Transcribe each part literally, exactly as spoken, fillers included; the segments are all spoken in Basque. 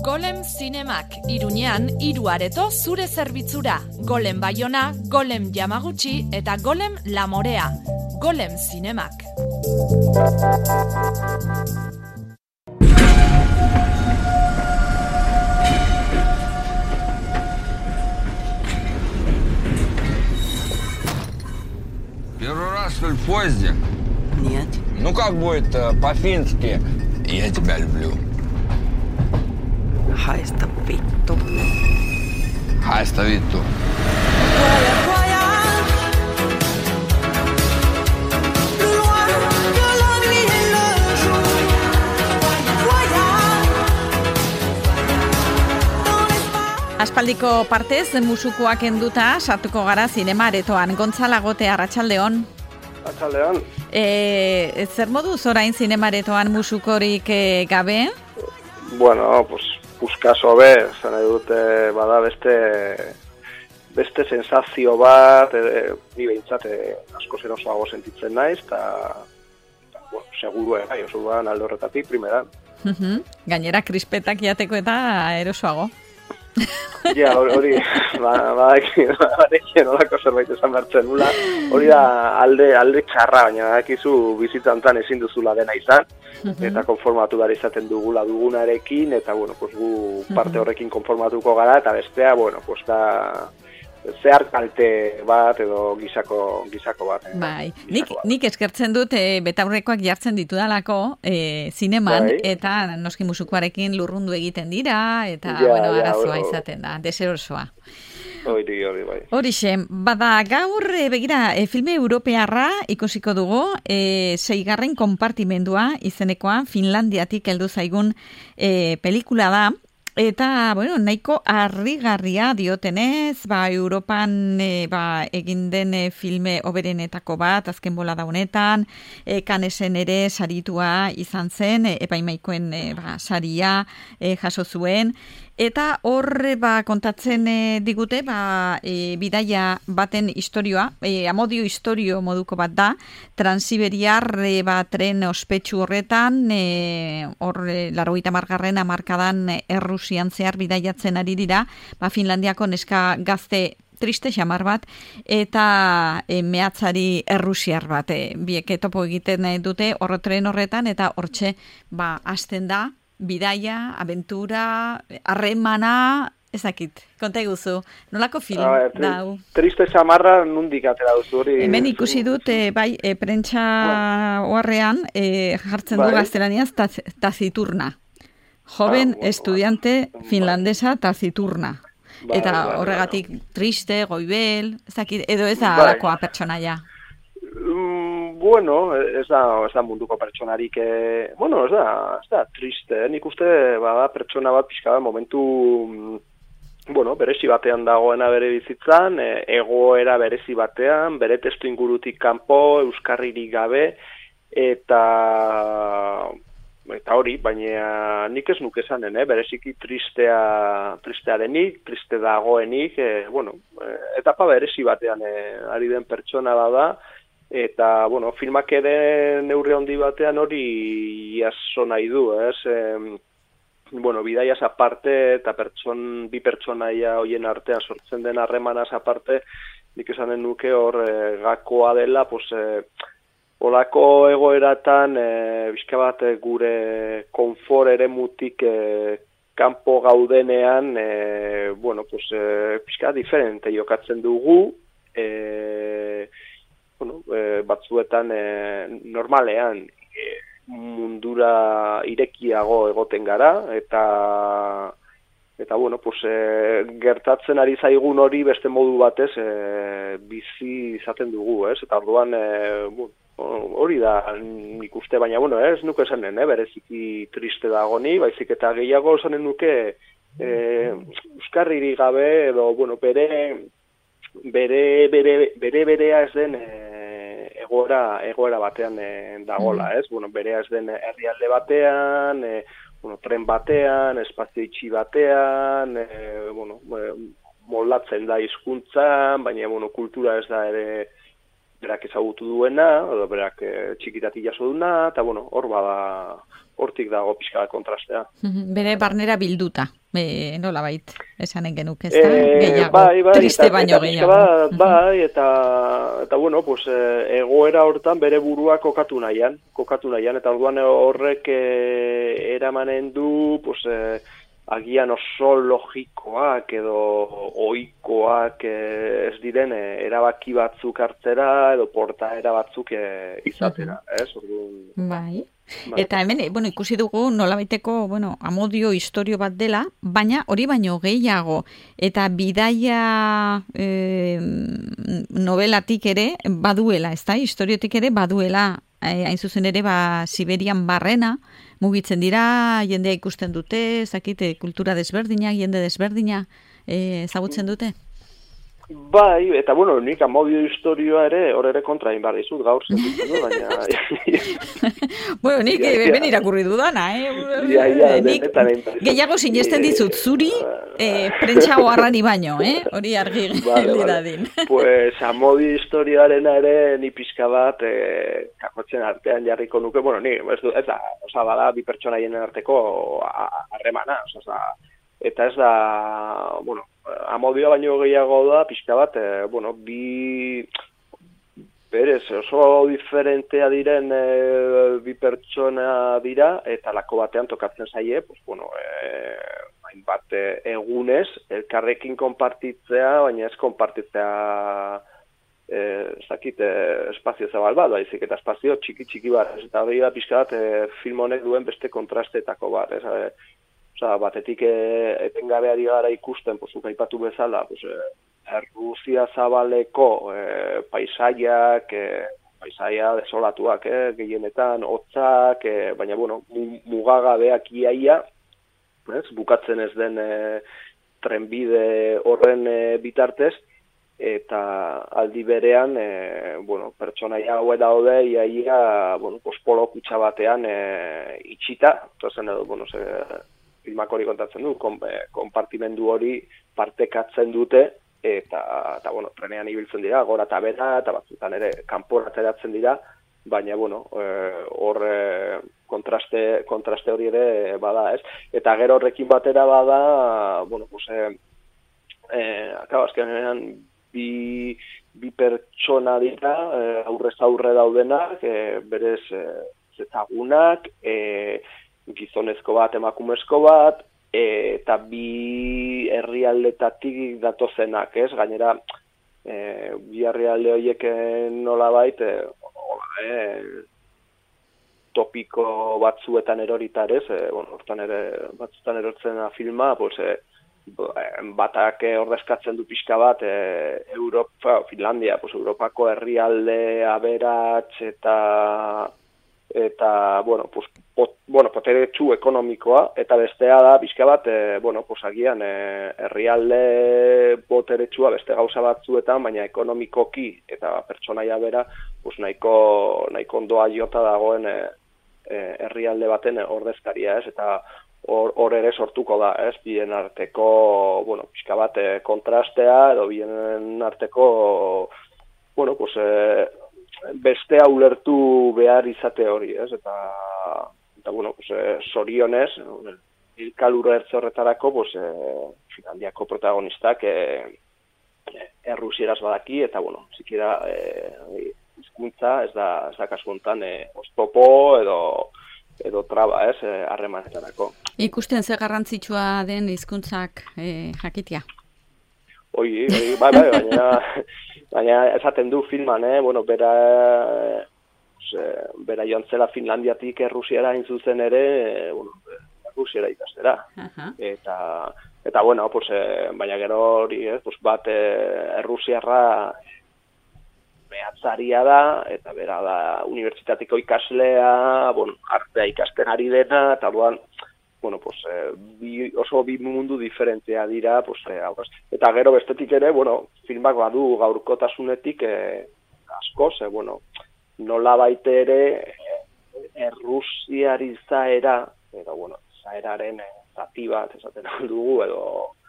Golem Zinemak, Iruñean hiru areto zure zerbitzura. Golem Baiona, Golem Yamaguchi eta Golem Lamorea. Golem Zinemak. Первый раз, что ли, в поезде? Нет. Ну как будет по-фински? Я тебя люблю. Haista vittu. Haista vittu. Aspaldiko partez, musukoak enduta sartuko gara zinema aretoan. Gontzala Gote, arratsaldeon. Arratsaldeon. Eh, zer moduz orain zinema aretoan musukorik e, gabe? Bueno, pues puskaso be, zan nahi dute bada beste beste sensazio bat, e, ni behintzat e, asko zerosoago sentitzen naiz, eta bueno, seguru ega, oso duan alde horretatik, primeran. Uh-huh. Gainera, krispetak jateko eta erosoago. Ja, hori, ba, badekien olako zerbait esan bertzen nula, hori da alde, alde txarra, baina dakizu bizitzantzan ezin duzula dena izan, eta konformatu behar izaten dugula dugunarekin, eta, bueno, pues, gu parte horrekin konformatuko gara, eta bestea, bueno, pues, da zehar kalte bat edo gizako, gizako bat. Bai, gizako nik, bat. nik eskertzen dut e, betaurrekoak jartzen ditudalako e, zineman, Bai. eta noski musukoarekin lurrundu egiten dira, eta, Ja, bueno, ja, arazoa hori- izaten da, deserosoa. Hori, hori, bai. Horixe, bada gaur, e, begira, e, filme europearra ikusiko dugu, e, seigarren konpartimendua izenekoa, Finlandiatik heldu zaigun e, pelikula da, eta, bueno, nahiko harrigarria diotenez, ba, Europan e, ba, egin den e, filme hoberenetako bat, azken bolada honetan, e, Canesen ere saritua izan zen, e, epaimaikoen e, ba, saria e, jaso zuen, eta horre ba, kontatzen e, digute ba, e, bidaia baten istorioa, e, amodio istorio moduko bat da, Transiberiar e, ba, tren ospetsu horretan, e, hor e, laurogeita hamargarren hamarkadan e, Errusian zehar bidaiatzen ari dira, ba, Finlandiako neska gazte triste xamar bat, eta e, mehatzari errusiar bat, e, biek topo egiten e, dute horro tren horretan, eta hortxe ba, hasten da, bidaia, aventura, harremana, ezakit, konta eguzu, nolako film Ah, tri- da hau? Triste xamarra nundik atera duzu hori. Hemen ikusi dut, e, bai, e, prentsa oharrean e, jartzen du Bai. gaztelaniaz taz, taciturna. Joven Ah, bueno, estudiante bai. finlandesa taciturna. Bai, Eta bai, bai, horregatik triste, goibel, ezakit, edo ez da Bai. alakoa pertsonaia. Mm, bueno, ez da, ez da munduko pertsonarik, eh, bueno, ez da, ez da triste, nik uste bada pertsona bat pixka bat momentu, mm, bueno, berezi batean dagoena bere bizitzan, eh, egoera berezi batean, bere testu ingurutik kanpo, euskarririk gabe, eta eta hori, baina nik ez nuke esanen, eh, bereziki tristea, tristea denik, triste dagoenik, eh, bueno, eh, etapa berezi batean eh, ari den pertsona bada, eta, bueno, filmak ere neurri handi batean hori jaso nahi du, ez? E, bueno, bidaiaz aparte eta pertson, bi pertsonaia hoien artean sortzen den harremanaz aparte, nik esanen nuke hor e, gakoa dela, pues, e, olako egoeratan, e, bizka bat e, gure konfor eremutik e, kanpo gaudenean, e, bueno, pues, e, bizka diferente jokatzen dugu, e, bueno, e, batzuetan e, normalean e, mundura irekiago egoten gara, eta eta bueno, pues, e, gertatzen ari zaigun hori beste modu batez e, bizi izaten dugu, ez? Eta orduan e, bueno, hori da nik uste, baina bueno, ez nuke esanen, eh, bereziki triste dagoni, baizik eta gehiago esanen nuke e, euskarririk gabe edo bueno, bere bere bere bere berea ez den e, egoera egoera batean e, dagola, ez? Bueno, berea ez den herrialde batean, e, bueno, tren batean, espazio itxi batean, e, bueno, e, moldatzen da hizkuntzan, baina bueno, kultura ez da ere berak ezagutu duena, edo berak e, txikitatik jaso duena, eta bueno, hor bada, hortik dago pixka kontrastea. Bere barnera bilduta, e, nola bait, esanen genuk, ez da? E, gehiago, bai, bai, triste eta, baino eta gehiago. Bat, bai, eta, eta bueno, pues, egoera hortan bere burua kokatu nahian, kokatu nahian, eta orduan horrek e, eramanen du, pues, e, agian oso logikoak edo ohikoak ez diren e, erabaki batzuk hartzera edo portaera batzuk e, izatera, ez? Orduan, bai. Eta hemen, bueno, ikusi dugu nolabaiteko, bueno, amodio istorio bat dela, baina hori baino gehiago, eta bidaia e, novelatik ere baduela, ez da? Historiotik ere baduela, e, hain zuzen ere, ba, Siberian barrena, mugitzen dira, jendea ikusten dute, zakite, kultura desberdina, jende desberdina, e, ezagutzen dute? Bai, eta bueno, nik amodio historioa ere, hor ere kontra egin behar dizut, gaur zentutzen du, baina... bueno, nik ja, hemen ja. irakurri dudana, eh? Ja, ja, nik gehiago sinesten dizut, zuri, eh, prentsa oharrani baino, eh? Hori argi vale, liradin. Vale. Pues, amodio historioarena ere, ni pixka bat, eh, kakotzen artean jarriko nuke, bueno, ni, ez du, ez da, oza, bada, bi pertsonaien arteko harremana, oza, eta ez da, bueno, amodioa baino gehiago da, pixka bat, e, bueno, bi, berez, oso diferentea diren e, bi pertsona dira, eta lako batean tokatzen zaie, pues, bueno, e, hainbat egunez, elkarrekin konpartitzea, baina ez konpartitzea, e, ez dakit, e, espazio zabal bat, baizik, eta espazio txiki-txiki bat, eta hori da pixka bat, e, film honek duen beste kontrastetako bat, ez, e, Osa, batetik e, etengabeari gara ikusten, posuk aipatu bezala, pues, e, Erruzia zabaleko e, paisaiak, e, paisaia desolatuak, e, gehienetan, hotzak, e, baina, bueno, mugagabeak iaia, ez, bukatzen ez den e, trenbide horren e, bitartez, eta aldi berean, e, bueno, pertsonaia hau daude, iaia, bueno, pospolo kutsa batean e, itxita, tozen edo, bueno, ze, filmak hori kontatzen du, kon, eh, konpartimendu hori partekatzen dute, eta, eta bueno, trenean ibiltzen dira, gora eta bera, eta batzutan ere kanpora ateratzen dira, baina, bueno, hor eh, kontraste, kontraste hori ere bada, ez? Eta gero horrekin batera bada, bueno, pues, eh, eh, akaba, azkenean, bi, bi pertsona dira, eh, aurrez aurre daudenak, eh, berez eh, ezagunak, eh, gizonezko bat, emakumezko bat, e, eta bi herrialdetatik datozenak, ez? Gainera, e, bi herrialde horiek nolabait, e, e, topiko batzuetan eroritarez, e, bueno, hortan ere, batzuetan erortzen da filma, pues, e, batak ordezkatzen du pixka bat, e, Europa, Finlandia, pues, Europako herrialde aberats eta eta, bueno, pues, pot, bueno, poteretsu ekonomikoa, eta bestea da, bizka bat, e, bueno, pues, agian, e, herrialde poteretsua beste gauza batzuetan, baina ekonomikoki eta pertsonaia bera, pues, nahiko, nahiko ondoa jota dagoen e, e, herrialde baten ordezkaria, ez, eta hor, hor ere sortuko da, ez, bien arteko, bueno, bizka bat, e, kontrastea, edo bien arteko, bueno, pues, e, bestea ulertu behar izate hori, ez? Eta, eta bueno, pues, eh, sorionez, ilkalura ertze horretarako, pues, eh, Finlandiako protagonistak eh, errusieraz badaki, eta, bueno, sikiera eh, hizkuntza ez da, ez da kasu hontan eh, oztopo edo edo traba, ez, harremanetarako. Eh, Ikusten ze garrantzitsua den hizkuntzak eh, jakitia. Oi, oi, bai, bai, baina, baina esaten du filman, eh? Bueno, bera, eh, bera joan zela Finlandiatik Errusiara hain zuzen ere, eh, bueno, Errusiara ikastera. Uh-huh. Eta, eta, bueno, pues, eh, baina gero hori, eh, pues, bat eh, Errusiarra behatzaria da, eta bera da unibertsitatiko ikaslea, bueno, artea ikasten ari dena, eta duan, bueno, pues, eh, bi, oso bi mundu diferentea dira, pues, eh, aurraz. Eta gero bestetik ere, bueno, filmak badu gaurkotasunetik eh, asko, ze, bueno, nola baite ere eh, Errusiari zaera, edo, bueno, zaeraren eh, zati bat, esaten dugu, edo,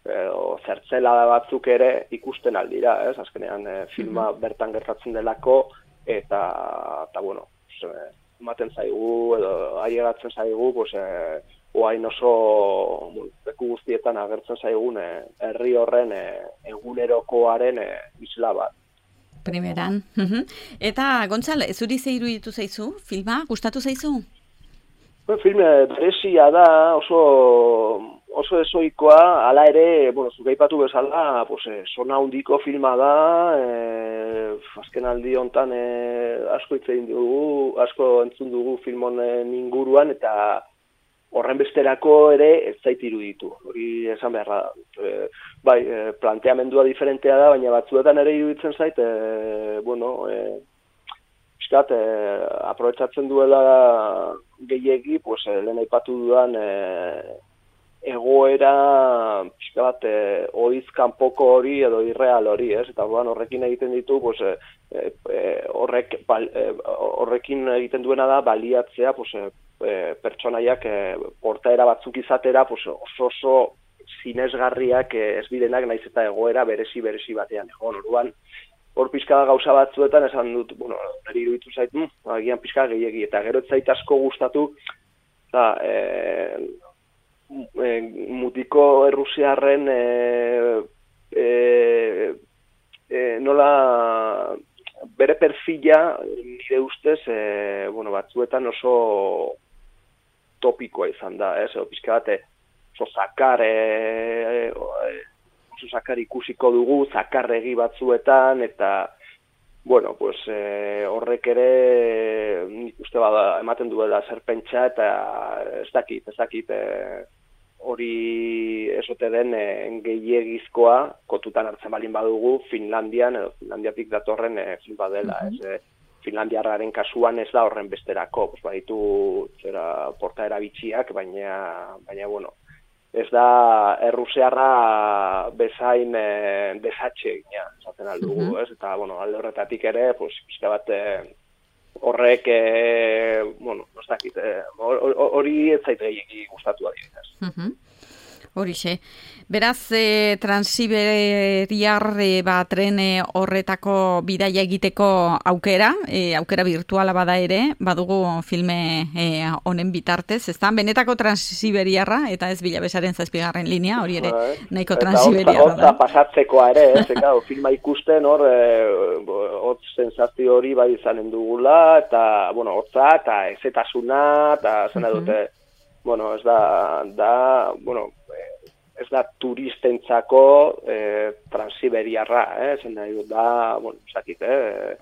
edo zertzelada batzuk ere ikusten aldira, ez? Azkenean e, filma bertan gertatzen delako, eta, eta bueno, ematen zaigu, edo ailegatzen zaigu, pues, e, oain oso leku guztietan agertzen zaigun e, herri horren e, egunerokoaren e, isla bat. Primeran. Eta, Gontzal, zuri ze iruditu zaizu? Filma, gustatu zaizu? Bueno, filme berezia da, oso, oso ezoikoa, hala ere, bueno, zuke aipatu bezala, pues, eh, sona hundiko filma da, eh, azken aldi hontan eh, asko hitz egin dugu, asko entzun dugu film honen inguruan, eta horren besterako ere ez zait iruditu, hori esan beharra da. E, bai, e, planteamendua diferentea da, baina batzuetan ere iruditzen zait, e, bueno, e, piskat, e, aprobetsatzen duela gehiegi, pues, e, lehen aipatu dudan e, egoera, piskat bat, e, oiz kanpoko hori edo irreal hori, ez? Eta bueno, horrekin egiten ditu, pues, e, e, horrek, bal, e, horrekin egiten duena da baliatzea, pues, e, E, pertsonaiak e, portaera batzuk izatera pues, oso oso zinesgarriak e, ez direnak naiz eta egoera berezi berezi batean egon. Orduan hor pixka gauza batzuetan esan dut, bueno, niri iruditu zait, mm, agian pixka gehiegi eta gero ez zait asko gustatu da, e, e, mutiko errusiarren e, e, e, nola bere perfila nire ustez e, bueno, batzuetan oso topikoa izan da, ez, edo pixka bate, oso zakar, e, oso zakar ikusiko dugu, zakarregi batzuetan, eta, bueno, pues, e, horrek ere, nik uste bada, ematen duela zerpentsa, eta ez dakit, ez dakit, e, hori esote den e, gehiegizkoa, kotutan hartzen balin badugu, Finlandian, edo Finlandiatik datorren e, film badela, ez, e, Finlandiarraren kasuan ez da horren besterako, pues baditu zera portaera bitxiak, baina baina bueno, ez da errusiarra bezain eh, desatxe gina, esaten aldugu, uh -huh. ez? Eta bueno, alde horretatik ere, pues pixka bat eh, horrek eh, bueno, ez dakit, hori eh, ez zait gehiegi gustatu adibidez. Uh -huh. Horixe. Beraz, e, transiberiar e, ba, tren e, horretako bidaia egiteko aukera, e, aukera virtuala bada ere, badugu filme e, honen bitartez, ez da? Benetako transiberiarra, eta ez bilabesaren zazpigarren linea, hori ere, nahiko transiberiarra da. Eta pasatzekoa ere, ez, eta filma ikusten hor, hotz e, sensazio hori bai izanen dugula, eta, bueno, hotza, eta ezetasuna, eta zena dute, bueno, ez da, da, bueno, ez da turistentzako eh, transiberiarra, eh? Zen nahi dut da, bueno, zakit, eh?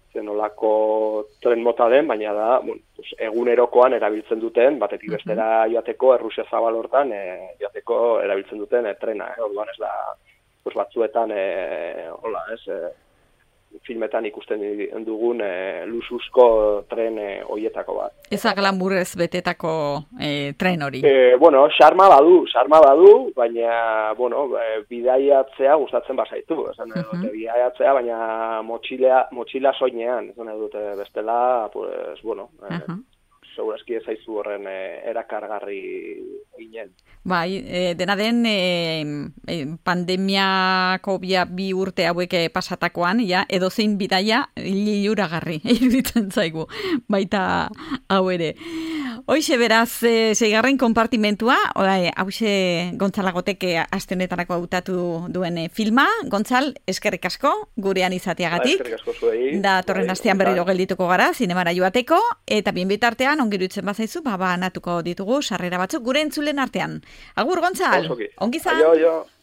Zenolako tren mota den, baina da, bueno, pues, egunerokoan erabiltzen duten, batetik bestera joateko, Errusia zabal hortan, eh, joateko erabiltzen duten eh, trena, eh? Orduan ez da, pues, batzuetan, eh, hola, ez, eh, filmetan ikusten dugun e, lusuzko tren e, oietako bat. Ezak glamurrez betetako e, tren hori? E, bueno, xarma badu, xarma badu, baina, bueno, e, bidaiatzea gustatzen bazaitu, esan uh -huh. dute, bidaiatzea, baina motxilea, motxila soinean, esan dute, bestela, pues, bueno, e, uh -huh. segurazki ezaizu horren e, erakargarri ginen. Bai, e, dena den e, e, pandemiako bia, bi urte hauek pasatakoan, ja, edozein bidaia liluragarri, iruditzen zaigu, baita hau ere. Hoixe beraz, e, zeigarren konpartimentua, hauxe Gontzalagotek astenetarako hautatu duen e, filma. Gontzal, eskerrik asko, gurean izateagatik. Ba, eskerrik asko zuei. Da, torren astean berriro geldituko gara, zinemara joateko, eta bien bitartean, ongirutzen bazaizu, ba, ba, natuko ditugu, sarrera batzuk, gure entzulen artean. Agur, Gontzal, ongi zan? Aio, aio.